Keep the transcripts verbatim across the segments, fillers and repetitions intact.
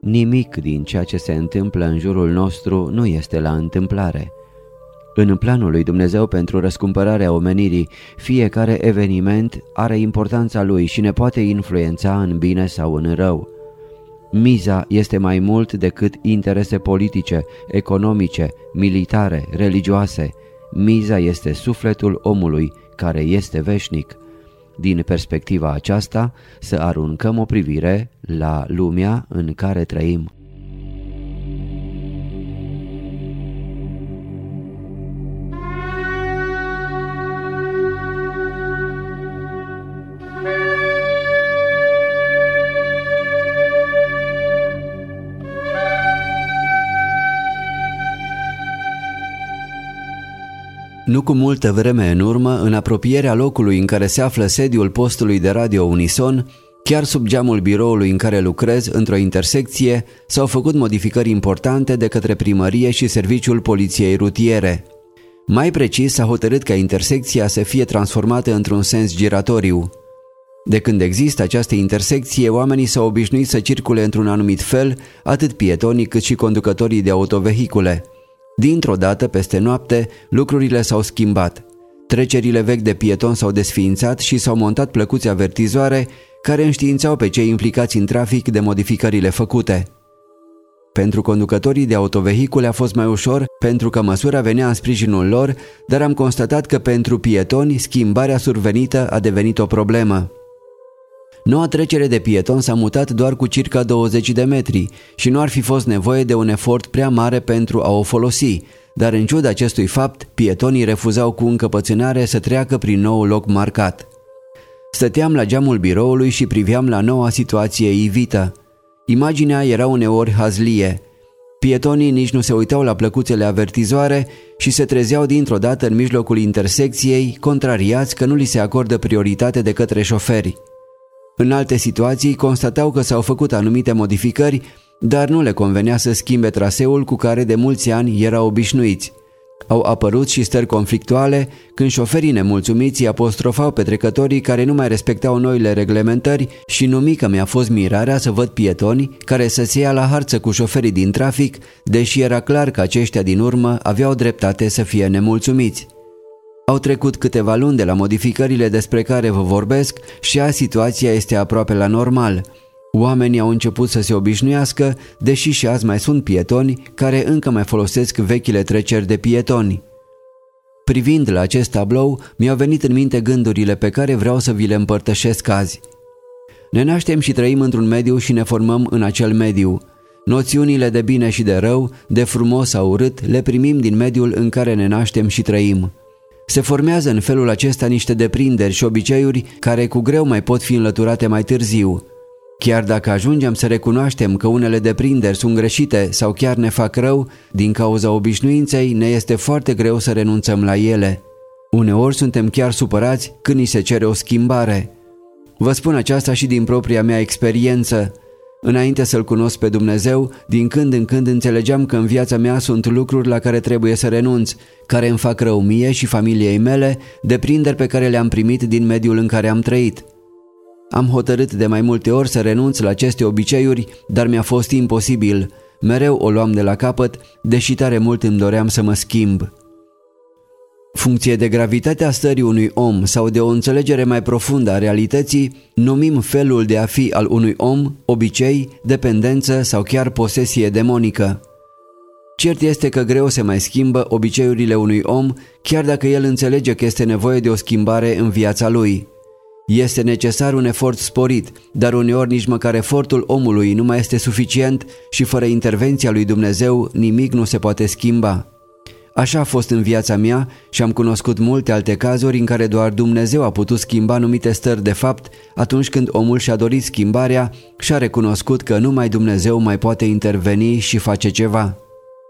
Nimic din ceea ce se întâmplă în jurul nostru nu este la întâmplare. În planul lui Dumnezeu pentru răscumpărarea omenirii, fiecare eveniment are importanța lui și ne poate influența în bine sau în rău. Miza este mai mult decât interese politice, economice, militare, religioase. Miza este sufletul omului, care este veșnic. Din perspectiva aceasta, să aruncăm o privire la lumea în care trăim. Nu cu multă vreme în urmă, în apropierea locului în care se află sediul postului de radio Unison, chiar sub geamul biroului în care lucrez, într-o intersecție, s-au făcut modificări importante de către primărie și serviciul poliției rutiere. Mai precis, s-a hotărât ca intersecția să fie transformată într-un sens giratoriu. De când există această intersecție, oamenii s-au obișnuit să circule într-un anumit fel, atât pietonii cât și conducătorii de autovehicule. Dintr-o dată, peste noapte, lucrurile s-au schimbat. Trecerile vechi de pieton s-au desființat și s-au montat plăcuți avertizoare care înștiințau pe cei implicați în trafic de modificările făcute. Pentru conducătorii de autovehicule a fost mai ușor pentru că măsura venea în sprijinul lor, dar am constatat că pentru pietoni schimbarea survenită a devenit o problemă. Noua trecere de pieton s-a mutat doar cu circa douăzeci de metri și nu ar fi fost nevoie de un efort prea mare pentru a o folosi, dar în ciuda acestui fapt, pietonii refuzau cu încăpățânare să treacă prin noul loc marcat. Stăteam la geamul biroului și priveam la noua situație ivită. Imaginea era uneori hazlie. Pietonii nici nu se uitau la plăcuțele avertizoare și se trezeau dintr-o dată în mijlocul intersecției, contrariați că nu li se acordă prioritate de către șoferi. În alte situații constatau că s-au făcut anumite modificări, dar nu le convenea să schimbe traseul cu care de mulți ani erau obișnuiți. Au apărut și stări conflictuale când șoferii nemulțumiți apostrofau pe trecătorii care nu mai respectau noile reglementări și nu mică mi-a fost mirarea să văd pietoni care să se ia la harță cu șoferii din trafic, deși era clar că aceștia din urmă aveau dreptate să fie nemulțumiți. Au trecut câteva luni de la modificările despre care vă vorbesc și azi situația este aproape la normal. Oamenii au început să se obișnuiască, deși și azi mai sunt pietoni care încă mai folosesc vechile treceri de pietoni. Privind la acest tablou, mi-au venit în minte gândurile pe care vreau să vi le împărtășesc azi. Ne naștem și trăim într-un mediu și ne formăm în acel mediu. Noțiunile de bine și de rău, de frumos sau urât, le primim din mediul în care ne naștem și trăim. Se formează în felul acesta niște deprinderi și obiceiuri care cu greu mai pot fi înlăturate mai târziu. Chiar dacă ajungem să recunoaștem că unele deprinderi sunt greșite sau chiar ne fac rău, din cauza obișnuinței ne este foarte greu să renunțăm la ele. Uneori suntem chiar supărați când ni se cere o schimbare. Vă spun aceasta și din propria mea experiență. Înainte să-L cunosc pe Dumnezeu, din când în când înțelegeam că în viața mea sunt lucruri la care trebuie să renunț, care îmi fac rău mie și familiei mele, deprinderi pe care le-am primit din mediul în care am trăit. Am hotărât de mai multe ori să renunț la aceste obiceiuri, dar mi-a fost imposibil. Mereu o luam de la capăt, deși tare mult îmi doream să mă schimb. Funcție de gravitatea stării unui om sau de o înțelegere mai profundă a realității, numim felul de a fi al unui om, obicei, dependență sau chiar posesie demonică. Cert este că greu se mai schimbă obiceiurile unui om, chiar dacă el înțelege că este nevoie de o schimbare în viața lui. Este necesar un efort sporit, dar uneori nici măcar efortul omului nu mai este suficient și fără intervenția lui Dumnezeu nimic nu se poate schimba. Așa a fost în viața mea și am cunoscut multe alte cazuri în care doar Dumnezeu a putut schimba anumite stări de fapt atunci când omul și-a dorit schimbarea și a recunoscut că numai Dumnezeu mai poate interveni și face ceva.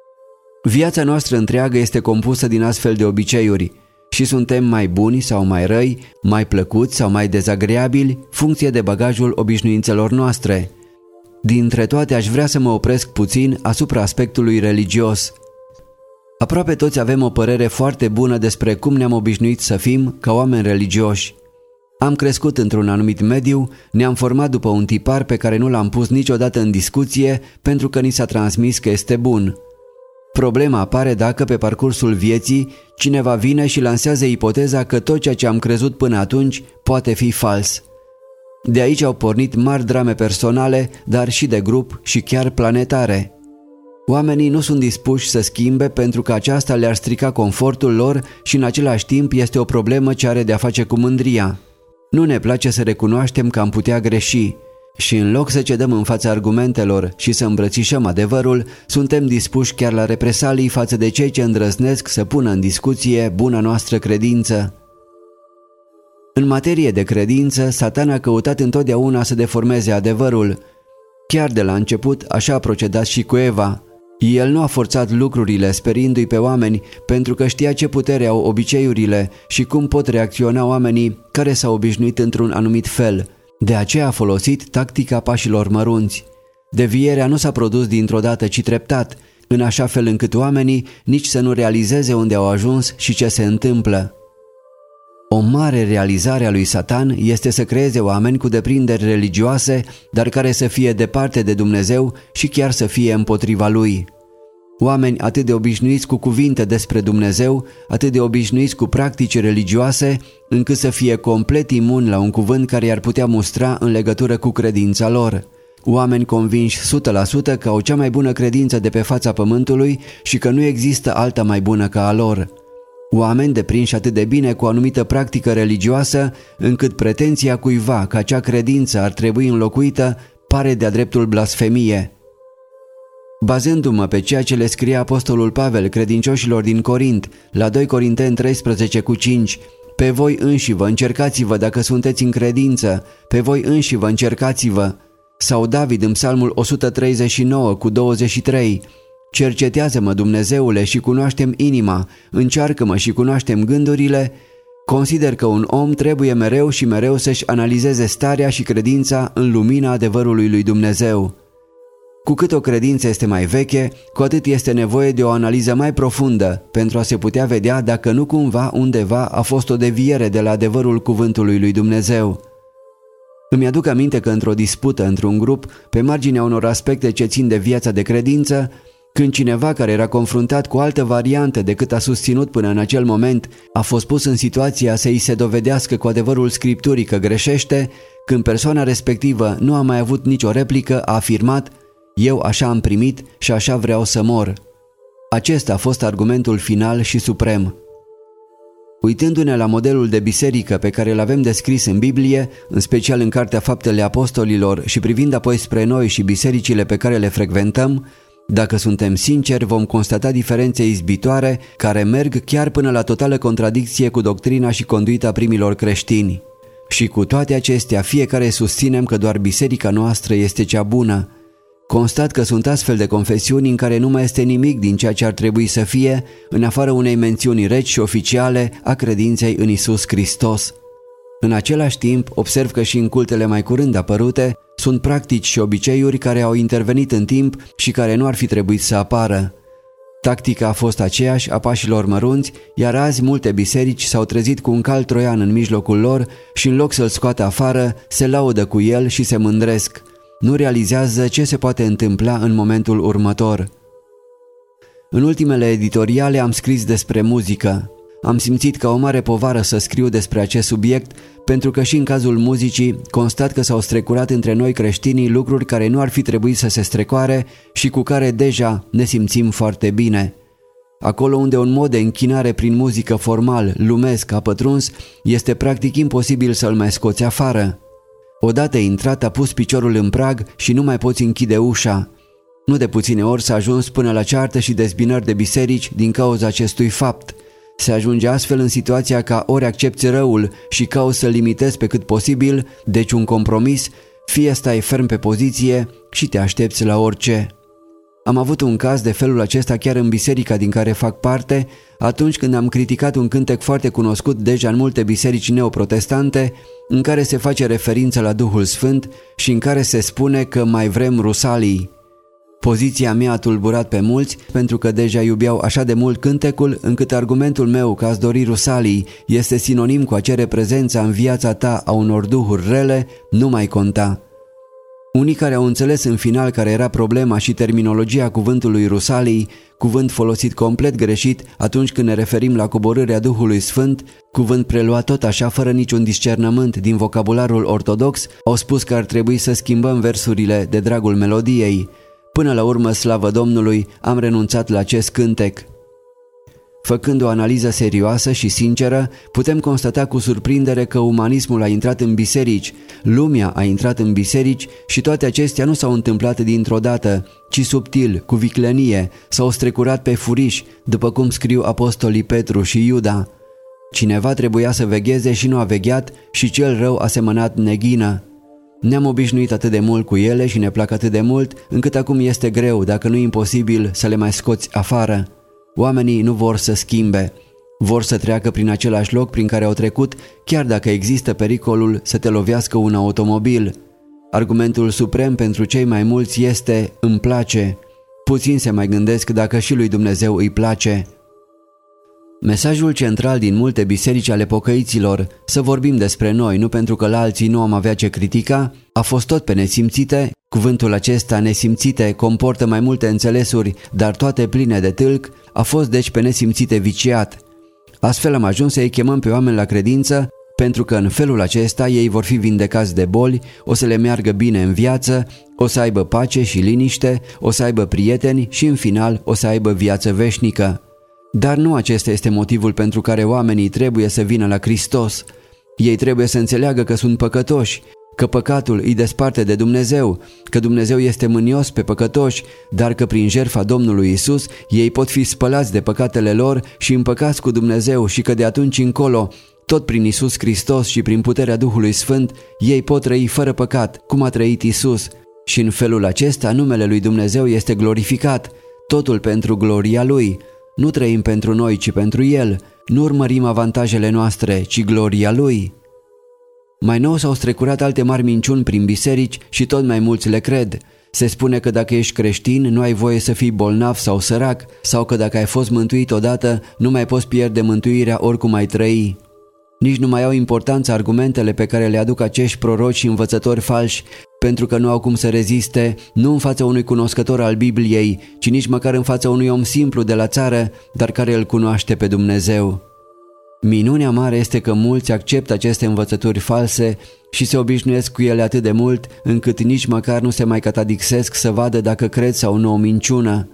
Viața noastră întreagă este compusă din astfel de obiceiuri și suntem mai buni sau mai răi, mai plăcuți sau mai dezagreabili, funcție de bagajul obișnuințelor noastre. Dintre toate aș vrea să mă opresc puțin asupra aspectului religios. Aproape toți avem o părere foarte bună despre cum ne-am obișnuit să fim ca oameni religioși. Am crescut într-un anumit mediu, ne-am format după un tipar pe care nu l-am pus niciodată în discuție pentru că ni s-a transmis că este bun. Problema apare dacă pe parcursul vieții cineva vine și lansează ipoteza că tot ceea ce am crezut până atunci poate fi fals. De aici au pornit mari drame personale, dar și de grup și chiar planetare. Oamenii nu sunt dispuși să schimbe pentru că aceasta le-ar strica confortul lor și în același timp este o problemă ce are de-a face cu mândria. Nu ne place să recunoaștem că am putea greși și în loc să cedăm în fața argumentelor și să îmbrățișăm adevărul, suntem dispuși chiar la represalii față de cei ce îndrăznesc să pună în discuție buna noastră credință. În materie de credință, Satan a căutat întotdeauna să deformeze adevărul. Chiar de la început, așa a procedat și cu Eva. El nu a forțat lucrurile speriindu-i pe oameni pentru că știa ce putere au obiceiurile și cum pot reacționa oamenii care s-au obișnuit într-un anumit fel. De aceea a folosit tactica pașilor mărunți. Devierea nu s-a produs dintr-o dată, ci treptat, în așa fel încât oamenii nici să nu realizeze unde au ajuns și ce se întâmplă. O mare realizare a lui Satan este să creeze oameni cu deprinderi religioase, dar care să fie departe de Dumnezeu și chiar să fie împotriva lui. Oameni atât de obișnuiți cu cuvinte despre Dumnezeu, atât de obișnuiți cu practici religioase, încât să fie complet imuni la un cuvânt care i-ar putea mustra în legătură cu credința lor. Oameni convinși o sută la sută că au cea mai bună credință de pe fața pământului și că nu există alta mai bună ca a lor. Oameni deprinși atât de bine cu o anumită practică religioasă, încât pretenția cuiva că acea credință ar trebui înlocuită pare de-a dreptul blasfemie. Bazându-mă pe ceea ce le scrie apostolul Pavel credincioșilor din Corint, la doi Corinteni treisprezece cu cinci, pe voi înșivă încercați-vă dacă sunteți în credință, pe voi înșivă încercați-vă, sau David în Psalmul o sută treizeci și nouă cu douăzeci și trei, cercetează-mă, Dumnezeule, și cunoaștem inima, încearcă-mă și cunoaștem gândurile. Consider că un om trebuie mereu și mereu să-și analizeze starea și credința în lumina adevărului lui Dumnezeu. Cu cât o credință este mai veche, cu atât este nevoie de o analiză mai profundă pentru a se putea vedea dacă nu cumva undeva a fost o deviere de la adevărul cuvântului lui Dumnezeu. Îmi aduc aminte că într-o dispută într-un grup, pe marginea unor aspecte ce țin de viața de credință, când cineva care era confruntat cu altă variantă decât a susținut până în acel moment a fost pus în situația să îi se dovedească cu adevărul Scripturii că greșește, când persoana respectivă nu a mai avut nicio replică, a afirmat: eu așa am primit și așa vreau să mor. Acesta a fost argumentul final și suprem. Uitându-ne la modelul de biserică pe care îl avem descris în Biblie, în special în Cartea Faptele Apostolilor, și privind apoi spre noi și bisericile pe care le frecventăm, dacă suntem sinceri, vom constata diferențe izbitoare care merg chiar până la totală contradicție cu doctrina și conduita primilor creștini. Și cu toate acestea, fiecare susținem că doar biserica noastră este cea bună. Constat că sunt astfel de confesiuni în care nu mai este nimic din ceea ce ar trebui să fie, în afară unei mențiuni reci și oficiale a credinței în Isus Hristos. În același timp, observ că și în cultele mai curând apărute sunt practici și obiceiuri care au intervenit în timp și care nu ar fi trebuit să apară. Tactica a fost aceeași a pașilor mărunți, iar azi multe biserici s-au trezit cu un cal troian în mijlocul lor și în loc să-l scoată afară, se laudă cu el și se mândresc. Nu realizează ce se poate întâmpla în momentul următor. În ultimele editoriale am scris despre muzică. Am simțit ca o mare povară să scriu despre acest subiect, pentru că și în cazul muzicii constat că s-au strecurat între noi creștinii lucruri care nu ar fi trebuit să se strecoare și cu care deja ne simțim foarte bine. Acolo unde un mod de închinare prin muzică formal, lumesc, a pătruns, este practic imposibil să-l mai scoți afară. Odată intrat, a pus piciorul în prag și nu mai poți închide ușa. Nu de puține ori s-a ajuns până la ceartă și dezbinări de biserici din cauza acestui fapt. Se ajunge astfel în situația ca ori accepti răul și cauți să-l limitezi pe cât posibil, deci un compromis, fie stai ferm pe poziție și te aștepți la orice. Am avut un caz de felul acesta chiar în biserica din care fac parte, atunci când am criticat un cântec foarte cunoscut deja în multe biserici neoprotestante, în care se face referință la Duhul Sfânt și în care se spune că mai vrem rusalii. Poziția mea a tulburat pe mulți pentru că deja iubeau așa de mult cântecul încât argumentul meu că a-ți dori rusalii este sinonim cu a cere prezența în viața ta a unor duhuri rele nu mai conta. Unii care au înțeles în final care era problema și terminologia cuvântului rusalii, cuvânt folosit complet greșit atunci când ne referim la coborârea Duhului Sfânt, cuvânt preluat tot așa fără niciun discernământ din vocabularul ortodox, au spus că ar trebui să schimbăm versurile de dragul melodiei. Până la urmă, slavă Domnului, am renunțat la acest cântec. Făcând o analiză serioasă și sinceră, putem constata cu surprindere că umanismul a intrat în biserici, lumea a intrat în biserici și toate acestea nu s-au întâmplat dintr-o dată, ci subtil, cu viclenie, s-au strecurat pe furiș, după cum scriu apostolii Petru și Iuda. Cineva trebuia să vegheze și nu a vegheat și cel rău a semănat neghină. Ne-am obișnuit atât de mult cu ele și ne plac atât de mult, încât acum este greu, dacă nu imposibil, să le mai scoți afară. Oamenii nu vor să schimbe, vor să treacă prin același loc prin care au trecut, chiar dacă există pericolul să te lovească un automobil. Argumentul suprem pentru cei mai mulți este îmi place. Puțin se mai gândesc dacă și lui Dumnezeu îi place. Mesajul central din multe biserici ale pocăiților, să vorbim despre noi, nu pentru că la alții nu am avea ce critica, a fost tot pe nesimțite. Cuvântul acesta, nesimțite, comportă mai multe înțelesuri, dar toate pline de tâlc, a fost deci pe nesimțite viciat. Astfel am ajuns să-i chemăm pe oameni la credință, pentru că în felul acesta ei vor fi vindecați de boli, o să le meargă bine în viață, o să aibă pace și liniște, o să aibă prieteni și în final o să aibă viață veșnică. Dar nu acesta este motivul pentru care oamenii trebuie să vină la Hristos. Ei trebuie să înțeleagă că sunt păcătoși, că păcatul îi desparte de Dumnezeu, că Dumnezeu este mânios pe păcătoși, dar că prin jertfa Domnului Isus ei pot fi spălați de păcatele lor și împăcați cu Dumnezeu și că de atunci încolo, tot prin Isus Hristos și prin puterea Duhului Sfânt, ei pot trăi fără păcat, cum a trăit Isus. Și în felul acesta numele lui Dumnezeu este glorificat, totul pentru gloria Lui. Nu trăim pentru noi, ci pentru El. Nu urmărim avantajele noastre, ci gloria Lui. Mai nou s-au strecurat alte mari minciuni prin biserici și tot mai mulți le cred. Se spune că dacă ești creștin nu ai voie să fii bolnav sau sărac, sau că dacă ai fost mântuit odată nu mai poți pierde mântuirea oricum ai trăi. Nici nu mai au importanță argumentele pe care le aduc acești proroci și învățători falși, pentru că nu au cum să reziste, nu în fața unui cunoscător al Bibliei, ci nici măcar în fața unui om simplu de la țară, dar care îl cunoaște pe Dumnezeu. Minunea mare este că mulți acceptă aceste învățături false și se obișnuiesc cu ele atât de mult, încât nici măcar nu se mai catadixesc să vadă dacă cred sau nu o minciună.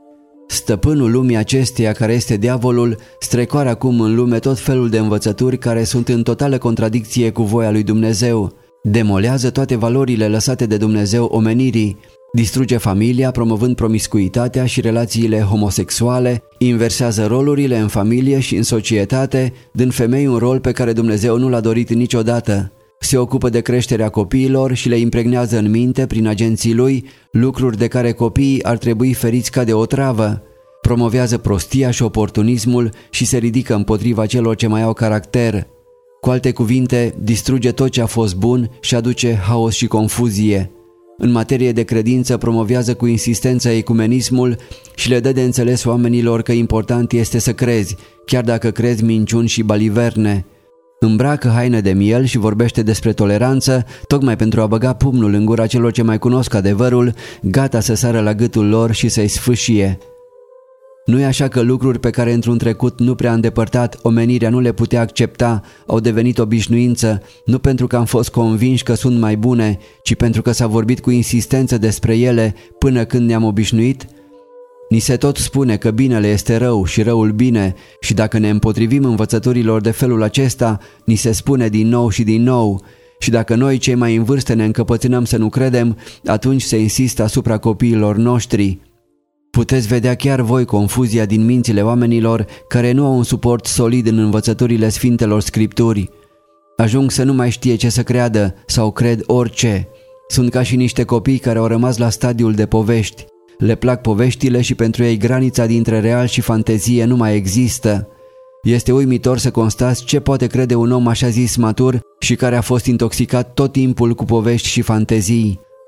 Stăpânul lumii acesteia, care este diavolul, strecoară acum în lume tot felul de învățături care sunt în totală contradicție cu voia lui Dumnezeu. Demolează toate valorile lăsate de Dumnezeu omenirii, distruge familia promovând promiscuitatea și relațiile homosexuale, inversează rolurile în familie și în societate, dând femei un rol pe care Dumnezeu nu l-a dorit niciodată. Se ocupă de creșterea copiilor și le impregnează în minte, prin agenții lui, lucruri de care copiii ar trebui feriți ca de o travă. Promovează prostia și oportunismul și se ridică împotriva celor ce mai au caracter. Cu alte cuvinte, distruge tot ce a fost bun și aduce haos și confuzie. În materie de credință promovează cu insistență ecumenismul și le dă de înțeles oamenilor că important este să crezi, chiar dacă crezi minciuni și baliverne. Îmbracă haine de miel și vorbește despre toleranță, tocmai pentru a băga pumnul în gura celor ce mai cunosc adevărul, gata să sară la gâtul lor și să-i sfâșie. Nu e așa că lucruri pe care într-un trecut nu prea îndepărtat omenirea nu le putea accepta au devenit obișnuință, nu pentru că am fost convinși că sunt mai bune, ci pentru că s-a vorbit cu insistență despre ele până când ne-am obișnuit? Ni se tot spune că binele este rău și răul bine și dacă ne împotrivim învățăturilor de felul acesta, ni se spune din nou și din nou. Și dacă noi cei mai în vârstă ne încăpățânăm să nu credem, atunci se insistă asupra copiilor noștri. Puteți vedea chiar voi confuzia din mințile oamenilor care nu au un suport solid în învățăturile Sfintelor Scripturi. Ajung să nu mai știe ce să creadă sau cred orice. Sunt ca și niște copii care au rămas la stadiul de povești. Le plac poveștile și pentru ei granița dintre real și fantezie nu mai există. Este uimitor să constați ce poate crede un om așa zis matur și care a fost intoxicat tot timpul cu povești și fantezii.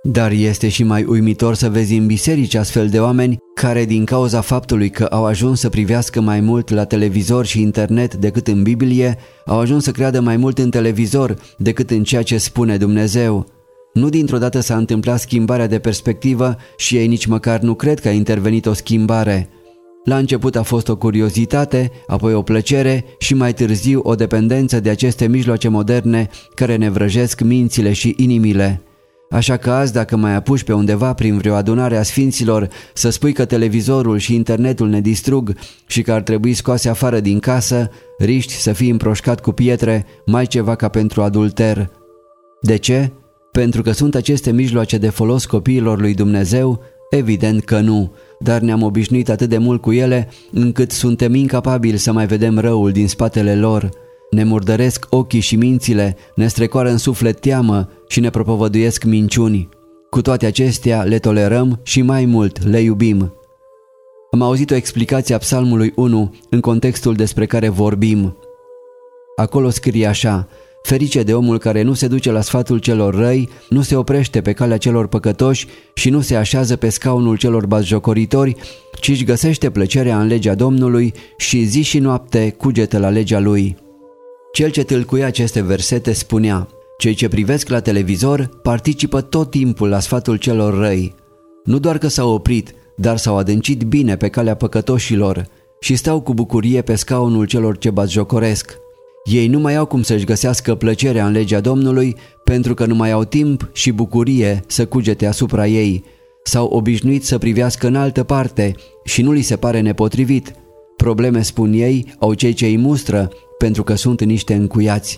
Dar este și mai uimitor să vezi în biserici astfel de oameni care, din cauza faptului că au ajuns să privească mai mult la televizor și internet decât în Biblie, au ajuns să creadă mai mult în televizor decât în ceea ce spune Dumnezeu. Nu dintr-o dată s-a întâmplat schimbarea de perspectivă și ei nici măcar nu cred că a intervenit o schimbare. La început a fost o curiozitate, apoi o plăcere și mai târziu o dependență de aceste mijloace moderne care ne vrăjesc mințile și inimile. Așa că azi, dacă mai apuci pe undeva prin vreo adunare a sfinților să spui că televizorul și internetul ne distrug și că ar trebui scoase afară din casă, riști să fii împroșcat cu pietre, mai ceva ca pentru adulter. De ce? Pentru că sunt aceste mijloace de folos copiilor lui Dumnezeu? Evident că nu, dar ne-am obișnuit atât de mult cu ele încât suntem incapabili să mai vedem răul din spatele lor. Ne murdăresc ochii și mințile, ne strecoară în suflet teamă și ne propovăduiesc minciuni. Cu toate acestea le tolerăm și mai mult le iubim. Am auzit o explicație a Psalmului unu în contextul despre care vorbim. Acolo scrie așa: ferice de omul care nu se duce la sfatul celor răi, nu se oprește pe calea celor păcătoși și nu se așează pe scaunul celor batjocoritori, ci își găsește plăcerea în legea Domnului și zi și noapte cugetă la legea lui. Cel ce tâlcuia aceste versete spunea: cei ce privesc la televizor participă tot timpul la sfatul celor răi. Nu doar că s-au oprit, dar s-au adâncit bine pe calea păcătoșilor și stau cu bucurie pe scaunul celor ce batjocoresc. Ei nu mai au cum să-și găsească plăcerea în legea Domnului pentru că nu mai au timp și bucurie să cugete asupra ei. S-au obișnuit să privească în altă parte și nu li se pare nepotrivit. Probleme, spun ei, au cei ce îi mustră pentru că sunt niște încuiați.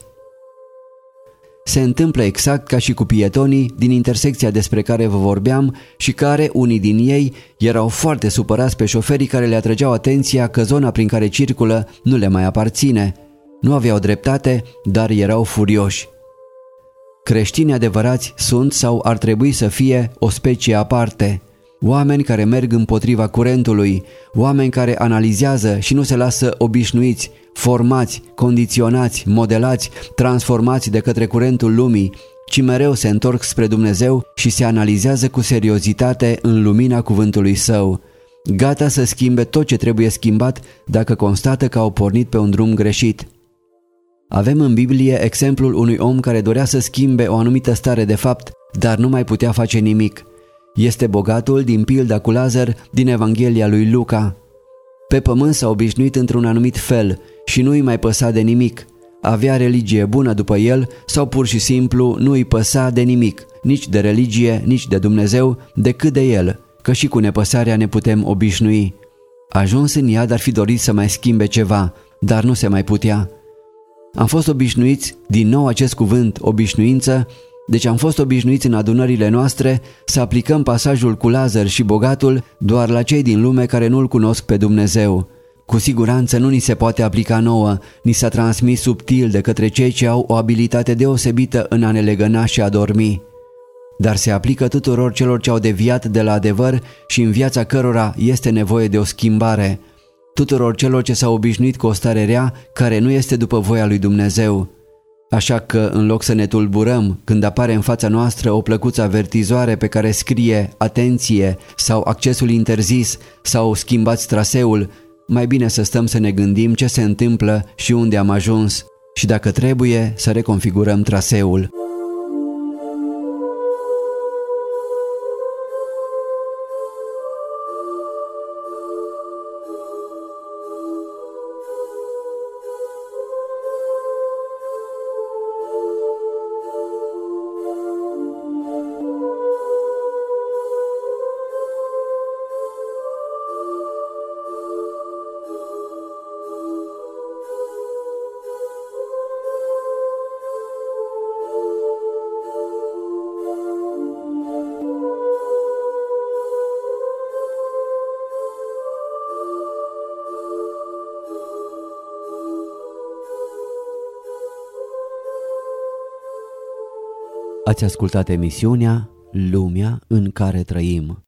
Se întâmplă exact ca și cu pietonii din intersecția despre care vă vorbeam și care, unii din ei, erau foarte supărați pe șoferii care le atrăgeau atenția că zona prin care circulă nu le mai aparține. Nu aveau dreptate, dar erau furioși. Creștinii adevărați sunt sau ar trebui să fie o specie aparte. Oameni care merg împotriva curentului, oameni care analizează și nu se lasă obișnuiți, formați, condiționați, modelați, transformați de către curentul lumii, ci mereu se întorc spre Dumnezeu și se analizează cu seriozitate în lumina cuvântului Său, gata să schimbe tot ce trebuie schimbat dacă constată că au pornit pe un drum greșit. Avem în Biblie exemplul unui om care dorea să schimbe o anumită stare de fapt, dar nu mai putea face nimic. Este bogatul din pilda cu Lazar din Evanghelia lui Luca. Pe pământ s-a obișnuit într-un anumit fel și nu îi mai păsa de nimic. Avea religie bună după el sau pur și simplu nu îi păsa de nimic, nici de religie, nici de Dumnezeu, decât de el, că și cu nepăsarea ne putem obișnui. Ajuns în iad ar fi dorit să mai schimbe ceva, dar nu se mai putea. Am fost obișnuiți, din nou acest cuvânt, obișnuință, deci am fost obișnuiți în adunările noastre să aplicăm pasajul cu Lazar și bogatul doar la cei din lume care nu-L cunosc pe Dumnezeu. Cu siguranță nu ni se poate aplica nouă, ni s-a transmis subtil de către cei ce au o abilitate deosebită în a ne legăna și a dormi. Dar se aplică tuturor celor ce au deviat de la adevăr și în viața cărora este nevoie de o schimbare, tuturor celor ce s-au obișnuit cu o stare rea care nu este după voia lui Dumnezeu. Așa că, în loc să ne tulburăm când apare în fața noastră o plăcuță avertizoare pe care scrie atenție sau accesul interzis sau schimbați traseul, mai bine să stăm să ne gândim ce se întâmplă și unde am ajuns și dacă trebuie să reconfigurăm traseul. Ați ascultat emisiunea Lumea în care trăim.